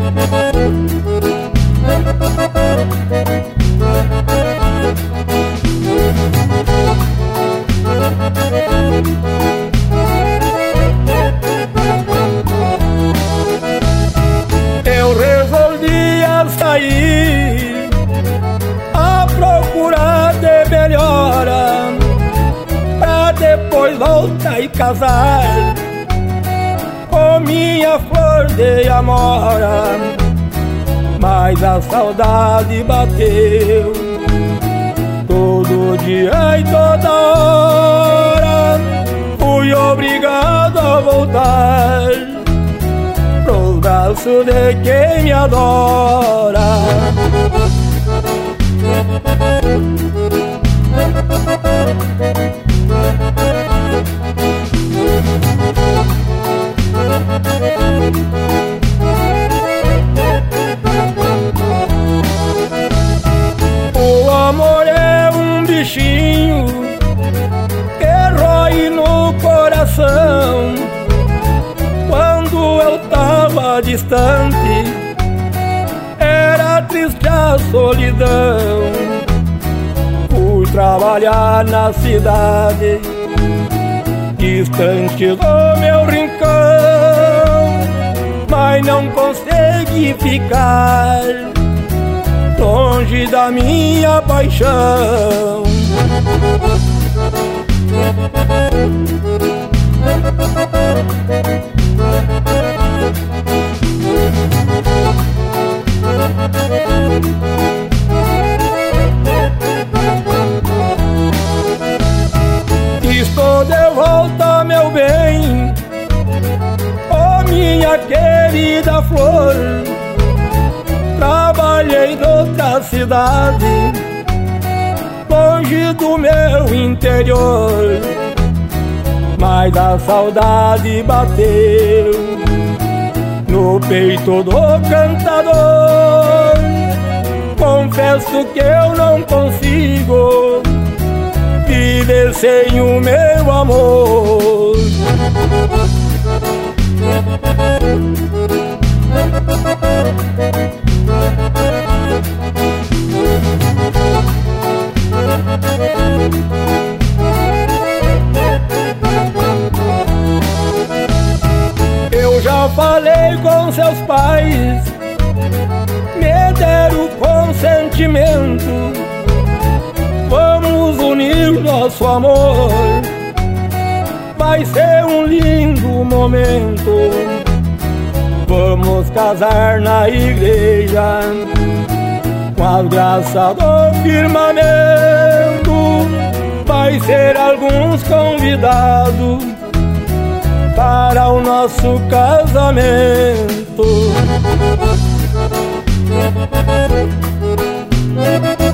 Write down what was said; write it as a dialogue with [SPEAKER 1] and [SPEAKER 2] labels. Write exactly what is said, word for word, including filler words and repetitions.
[SPEAKER 1] Eu resolvi a sair à procura de melhora, pra depois voltar e casar com minha flor de amora. Mas a saudade bateu todo dia e toda hora. Fui obrigado a voltar pros braços de quem me adora. O amor é um bichinho que rói no coração. Quando eu tava distante, era triste a solidão. Fui trabalhar na cidade, distante do meu rincão, mas não consegui ficar longe da minha paixão. Estou de volta, meu bem, oh minha querida flor. Trabalhei noutra cidade, longe do meu interior, mas a saudade bateu no peito do cantador. Confesso que eu não consigo viver sem o meu amor. Eu já falei com seus pais, me deram consentimento. Vamos unir nosso amor, vai ser um lindo momento. Vamos casar na igreja, com as graças do firmamento. Vai ser alguns convidados para o nosso casamento.